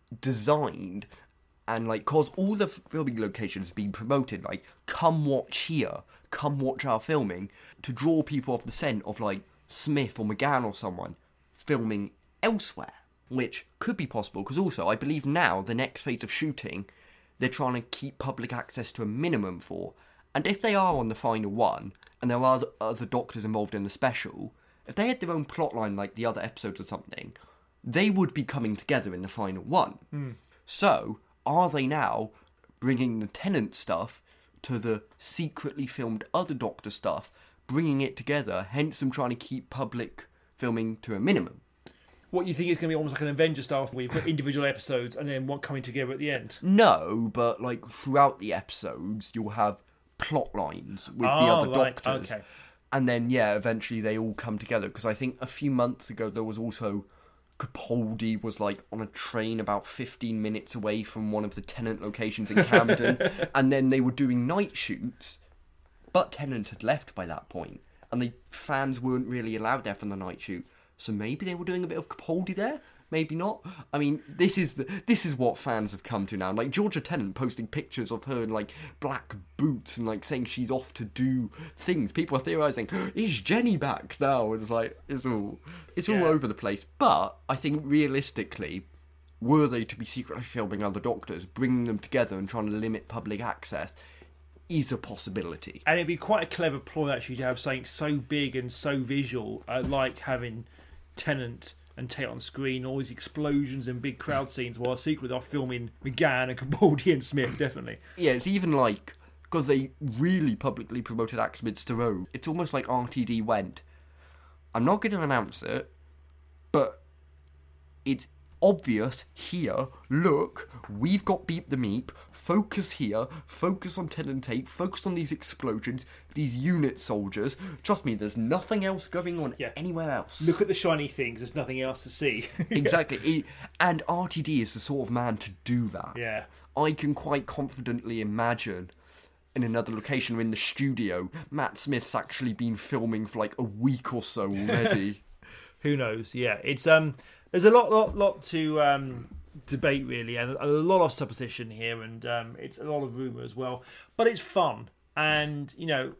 designed and like, cause all the filming locations being promoted, like, come watch here, come watch our filming, to draw people off the scent of like Smith or McGann or someone filming elsewhere, which could be possible because also I believe now the next phase of shooting they're trying to keep public access to a minimum for, and if they are on the final one and there are other doctors involved in the special, if they had their own plotline like the other episodes or something, they would be coming together in the final one. Mm. So are they now bringing the Tennant stuff to the secretly filmed other Doctor stuff, bringing it together, hence them trying to keep public filming to a minimum? What, you think it's going to be almost like an Avenger style where you've got individual episodes and then one coming together at the end? No, but like throughout the episodes, you'll have plot lines with oh, the other right. Doctors. Okay. And then, yeah, eventually they all come together. Because I think a few months ago there was also Capaldi was like on a train about fifteen minutes away from one of the Tennant locations in Camden. And then they were doing night shoots. But Tennant had left by that point. And the fans weren't really allowed there from the night shoot. So maybe they were doing a bit of Capaldi there, maybe not. I mean, this is the, this is what fans have come to now. Like Georgia Tennant posting pictures of her in like black boots and like saying she's off to do things. People are theorising, is Jenny back now? It's like it's all it's all Yeah. over the place. But I think realistically, were they to be secretly filming other Doctors, bringing them together and trying to limit public access is a possibility. And it'd be quite a clever ploy actually to have something so big and so visual, uh, like having Tennant and Tate on screen, all these explosions and big crowd scenes, while secretly they're filming McGann and Capaldi and Smith, definitely. Yeah, it's even like, because they really publicly promoted Axminster Road, it's almost like R T D went, I'm not going to announce it, but it's obvious here, look, we've got Beep the Meep, focus here, focus on Tennant and Tate, focus on these explosions, these unit soldiers. Trust me, there's nothing else going on Yeah. anywhere else. Look at the shiny things, there's nothing else to see. Exactly. It- and R T D is the sort of man to do that. Yeah. I can quite confidently imagine in another location or in the studio. Matt Smith's actually been filming for like a week or so already. Who knows? Yeah, it's um, there's a lot, lot, lot to um, debate really, and a lot of supposition here, and um, it's a lot of rumor as well. But it's fun, and you know,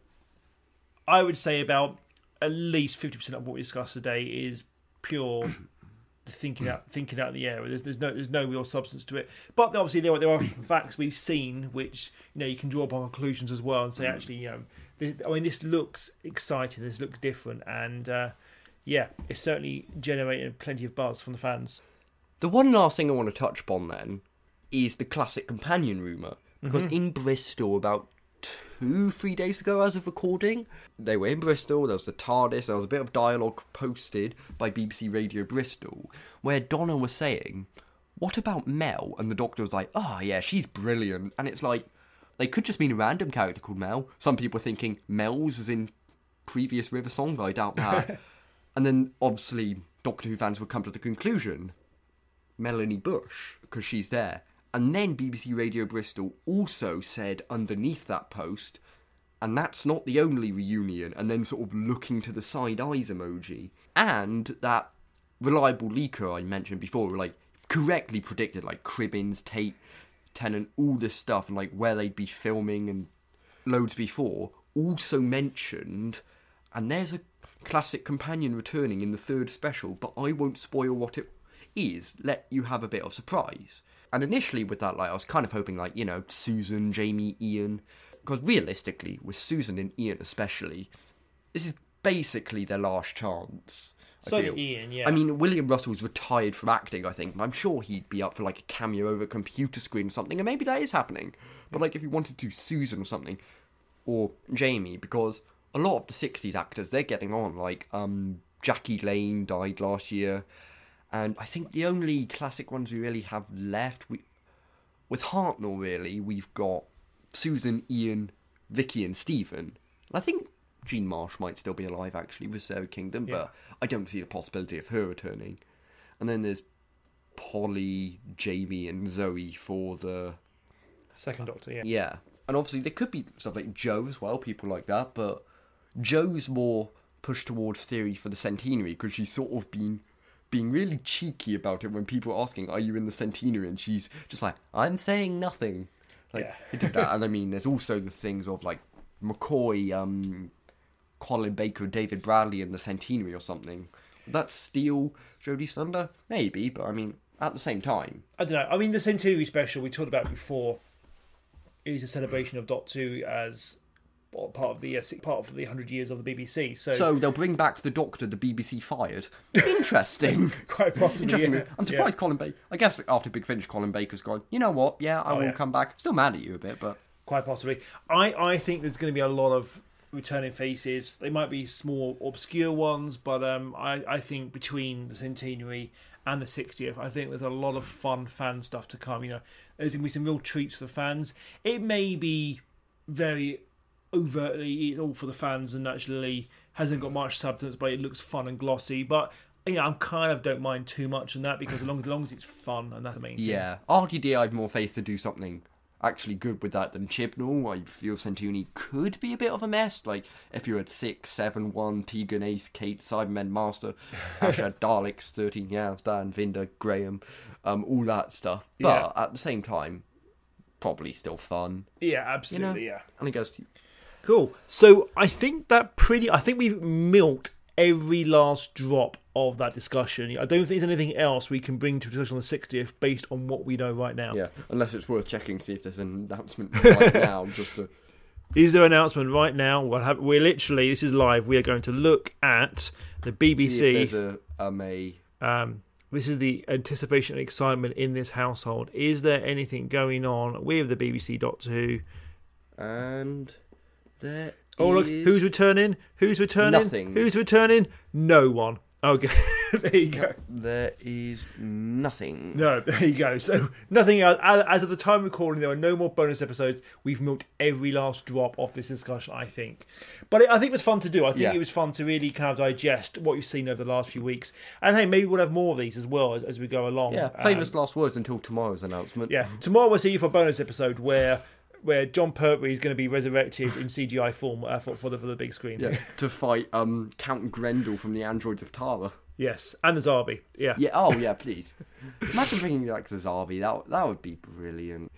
I would say about at least fifty percent of what we discussed today is pure thinking out, thinking out of the air. There's, there's no, there's no real substance to it. But obviously, there are, there are facts we've seen which you know you can draw upon conclusions as well, and say actually, you know, this, I mean, this looks exciting. This looks different, and. Uh, Yeah, it's certainly generated plenty of buzz from the fans. The one last thing I want to touch upon then is the classic companion rumour. Because mm-hmm. in Bristol, about two, three days ago as of recording, they were in Bristol, there was the TARDIS, there was a bit of dialogue posted by B B C Radio Bristol, where Donna was saying, what about Mel? And the Doctor was like, oh yeah, she's brilliant. And it's like, they could just mean a random character called Mel. Some people are thinking Mel's as in previous River Song, but I doubt that. And then, obviously, Doctor Who fans would come to the conclusion, Melanie Bush, because she's there. And then B B C Radio Bristol also said underneath that post, and that's not the only reunion, and then sort of looking to the side eyes emoji. And that reliable leaker I mentioned before, like, correctly predicted, like, Cribbins, Tate, Tennant, all this stuff, and, like, where they'd be filming and loads before, also mentioned, and there's a classic companion returning in the third special, but I won't spoil what it is, let you have a bit of surprise. And initially with that, like, I was kind of hoping, like, you know, Susan, Jamie, Ian, because realistically, with Susan and Ian especially, this is basically their last chance. So Ian, yeah. I mean, William Russell's retired from acting, I think, but I'm sure he'd be up for, like, a cameo over a computer screen or something, and maybe that is happening. But, like, if you wanted to Susan or something, or Jamie, because a lot of the sixties actors, they're getting on. Like, um, Jackie Lane died last year. And I think the only classic ones we really have left, we, with Hartnell, really, we've got Susan, Ian, Vicky and Stephen. And I think Jean Marsh might still be alive, actually, with Sarah Kingdom, yeah. But I don't see the possibility of her returning. And then there's Polly, Jamie and Zoe for the... Second Doctor, yeah. Yeah. And obviously there could be stuff like Joe as well, people like that, but... Joe's more pushed towards theory for the centenary because she's sort of been being really cheeky about it when people are asking, are you in the centenary? And she's just like, I'm saying nothing. Like, yeah. He did that. And I mean, there's also the things of like McCoy, um, Colin Baker, David Bradley in the centenary or something. Would that steal Jodie Thunder? Maybe, but I mean, at the same time. I don't know. I mean, the centenary special we talked about before is a celebration of Doctor Who as... part of the uh, part of the hundred years of the B B C. So, so they'll bring back the Doctor the B B C fired. Interesting. Quite possibly. Interesting. Yeah. I'm surprised yeah. Colin Baker. I guess after Big Finish, Colin Baker's gone. You know what? Yeah, I oh, will yeah. come back. Still mad at you a bit, but quite possibly. I, I think there's going to be a lot of returning faces. They might be small, obscure ones, but um, I I think between the centenary and the sixtieth, I think there's a lot of fun fan stuff to come. You know, there's going to be some real treats for the fans. It may be very overtly it's all for the fans and actually hasn't got much substance, but it looks fun and glossy. But you know, I kind of don't mind too much on that because as long as, as long as it's fun, and that's the main thing. Yeah, R T D, I have more faith to do something actually good with that than Chibnall. I feel Centuni could be a bit of a mess. Like if you had six, seven, one, Tegan, Ace, Kate, Cybermen, Master, Asha, Daleks, thirteen, yeah, Dan, Vinda, Graham, um, all that stuff. But yeah. At the same time, probably still fun. Yeah, absolutely. You know? Yeah, and it goes to you. Cool. So I think that pretty. I think we've milked every last drop of that discussion. I don't think there's anything else we can bring to a discussion on the sixtieth based on what we know right now. Yeah, unless it's worth checking to see if there's an announcement right now. Just to... Is there an announcement right now? We'll have, we're literally, this is live, we are going to look at the B B C. See if there's a, um, a... Um, this is the anticipation and excitement in this household. Is there anything going on with the B B C Doctor Who? And... There oh, look, who's returning? Who's returning? Nothing. Who's returning? No one. Okay, there you go. There is nothing. No, there you go. So, nothing else. As of the time of recording, there are no more bonus episodes. We've milked every last drop of this discussion, I think. But it, I think it was fun to do. I think yeah. it was fun to really kind of digest what you've seen over the last few weeks. And hey, maybe we'll have more of these as well as, as we go along. Yeah, famous um, last words until tomorrow's announcement. Yeah, tomorrow we'll see you for a bonus episode where where John Pertwee is going to be resurrected in C G I form uh, for, for, the, for the big screen. Yeah, to fight um, Count Grendel from the Androids of Tara. Yes, and the Zarbi. Yeah. Yeah. Oh, yeah. Please. Imagine bringing back the Zarbi. That that would be brilliant.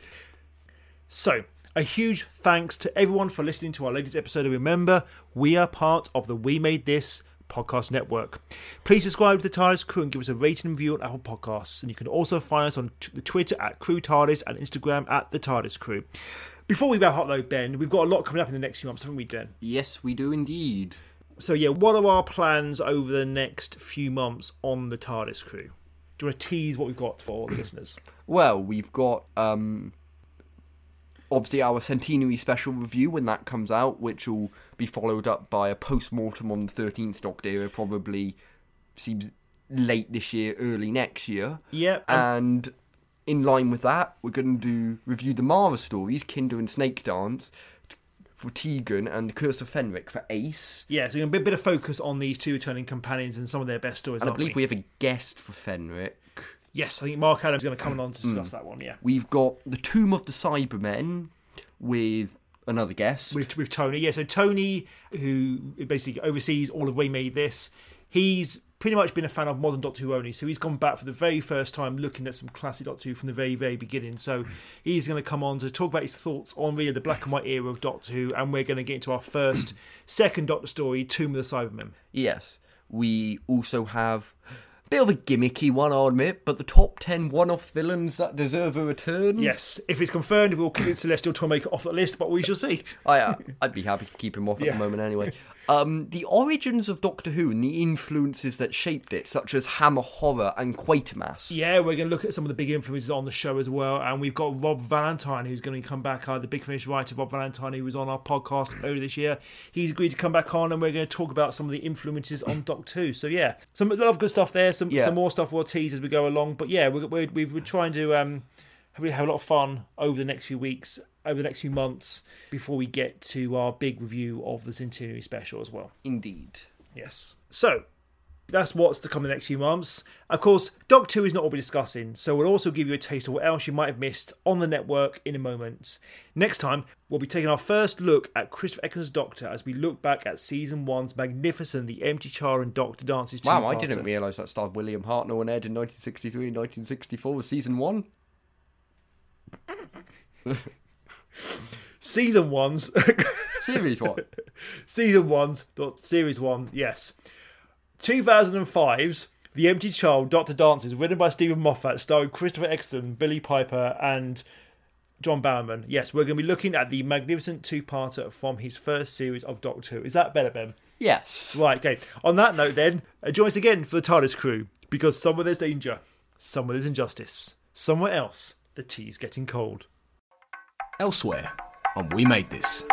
So, a huge thanks to everyone for listening to our latest episode. And remember, we are part of the We Made This podcast network. Please subscribe to the TARDIS Crew and give us a rating and review on Apple Podcasts. And you can also find us on t- the Twitter at Crew TARDIS and Instagram at the TARDIS Crew. Before we wrap up though, Ben, we've got a lot coming up in the next few months, haven't we, Ben? Yes, we do indeed. So yeah, what are our plans over the next few months on the TARDIS Crew? Do you want to tease what we've got for the listeners? Well, we've got um, obviously our centenary special review when that comes out, which will be followed up by a post-mortem on the thirteenth Doctor era, probably seems late this year, early next year. Yep. And in line with that, we're going to do review the Mara stories, Kinder and Snake Dance, for Tegan, and The Curse of Fenric for Ace. Yeah, so we're going to be a bit of focus on these two returning companions and some of their best stories, And I aren't believe we? we have a guest for Fenric. Yes, I think Mark Adams is going to come on to discuss that one, yeah. We've got The Tomb of the Cybermen with another guest. With, with Tony, yeah, so Tony, who basically oversees all of We Made This, he's pretty much been a fan of modern Doctor Who only, so he's gone back for the very first time looking at some classic Doctor Who from the very, very beginning. So he's going to come on to talk about his thoughts on really the black and white era of Doctor Who, and we're going to get into our first, second Doctor story, Tomb of the Cybermen. Yes. We also have a bit of a gimmicky one, I'll admit, but the top ten one-off villains that deserve a return. Yes, if it's confirmed, we'll keep Celestial Toymaker off the list, but we shall see. I, uh, I'd be happy to keep him off at Yeah. the moment anyway. Um, the origins of Doctor Who and the influences that shaped it, such as Hammer Horror and Quatermass. Yeah, we're going to look at some of the big influences on the show as well, and we've got Rob Valentine, who's going to come back, uh, the Big Finish writer Rob Valentine, who was on our podcast earlier this year. He's agreed to come back on, and we're going to talk about some of the influences on Doctor Who. So yeah, some a lot of good stuff there, some, Yeah. some more stuff we'll tease as we go along, but yeah, we're, we're, we're trying to um, really have a lot of fun over the next few weeks, over the next few months, before we get to our big review of the Centenary Special as well. Indeed. Yes. So, that's what's to come in the next few months. Of course, Doctor Who is not all we're discussing, so we'll also give you a taste of what else you might have missed on the network in a moment. Next time, we'll be taking our first look at Christopher Eccleston's Doctor as we look back at Season one's magnificent The Empty Chair and Doctor Dances two-parter. Wow, I didn't realise that starred William Hartnell and aired in nineteen sixty-three and nineteen sixty-four with Season one. Season one's... Series one. Season one's... Dot, series one, yes. two thousand five's The Empty Child, Doctor Dances, written by Stephen Moffat, starring Christopher Eccleston, Billy Piper, and John Barrowman. Yes, we're going to be looking at the magnificent two-parter from his first series of Doctor Who. Is that better, Ben? Yes. Right, okay. On that note, then, uh, join us again for the TARDIS Crew, because somewhere there's danger, somewhere there's injustice, somewhere else the tea's getting cold. Elsewhere on We Made This.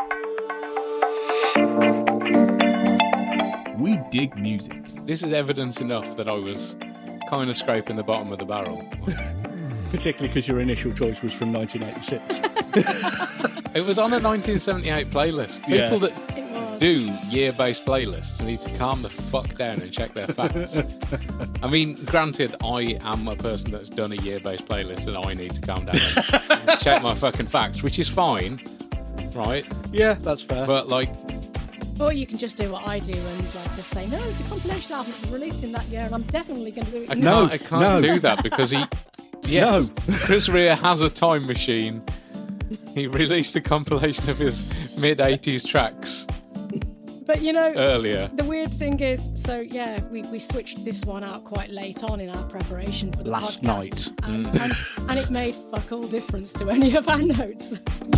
We dig music. This is evidence enough that I was kind of scraping the bottom of the barrel. Particularly because your initial choice was from nineteen eighty-six. It was on a nineteen seventy-eight playlist. People Yeah. that do year-based playlists need to calm the fuck down and check their facts. I mean, granted, I am a person that's done a year-based playlist and I need to calm down and check my fucking facts, which is fine, right? Yeah, that's fair. But, like, Or you can just do what I do and like just say, no, it's a compilation album that was released in that year and I'm definitely going to do it. I can't, No, I can't no. do that because he... Yes, Chris Rea has a time machine. He released a compilation of his mid-eighties tracks But you know, earlier. the weird thing is, so yeah, we, we switched this one out quite late on in our preparation for the Last podcast. night. And, and, and it made fuck all difference to any of our notes.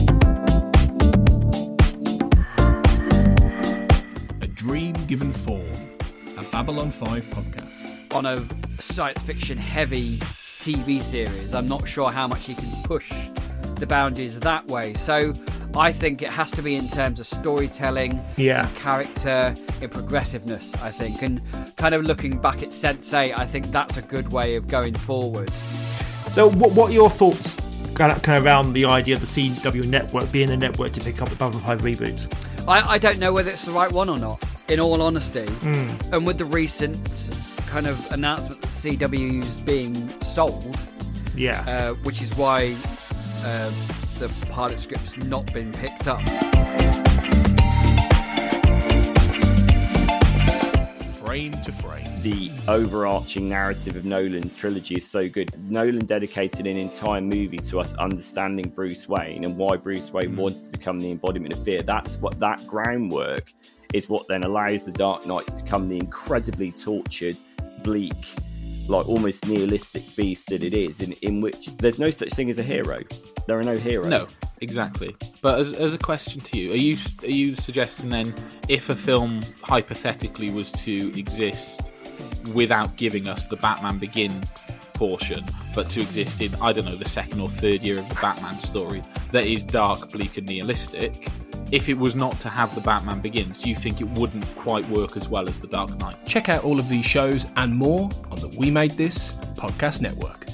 A Dream Given Form. A Babylon five podcast. On a science fiction heavy T V series, I'm not sure how much you can push the boundaries that way. So I think it has to be in terms of storytelling, Yeah. in character, in progressiveness, I think. And kind of looking back at Sense eight, I think that's a good way of going forward. So, what, what are your thoughts kind of, kind of around the idea of the C W network being a network to pick up the Babylon five reboot? I, I don't know whether it's the right one or not, in all honesty. Mm. And with the recent kind of announcement that C W is being sold, Yeah. uh, which is why um, the pilot script's not been picked up. Frame to frame. The overarching narrative of Nolan's trilogy is so good. Nolan dedicated an entire movie to us understanding Bruce Wayne and why Bruce Wayne wanted to become the embodiment of fear. That's what that groundwork is what then allows the Dark Knight to become the incredibly tortured, bleak, like almost nihilistic beast that it is, in, in which there's no such thing as a hero. There are no heroes. No, exactly. But as, as a question to you, are you are you suggesting then, if a film hypothetically was to exist without giving us the Batman Begin portion, but to exist in, I don't know, the second or third year of the Batman story that is dark, bleak and nihilistic, if it was not to have the Batman Begins, do you think it wouldn't quite work as well as the Dark Knight? Check out all of these shows and more on the We Made This podcast network.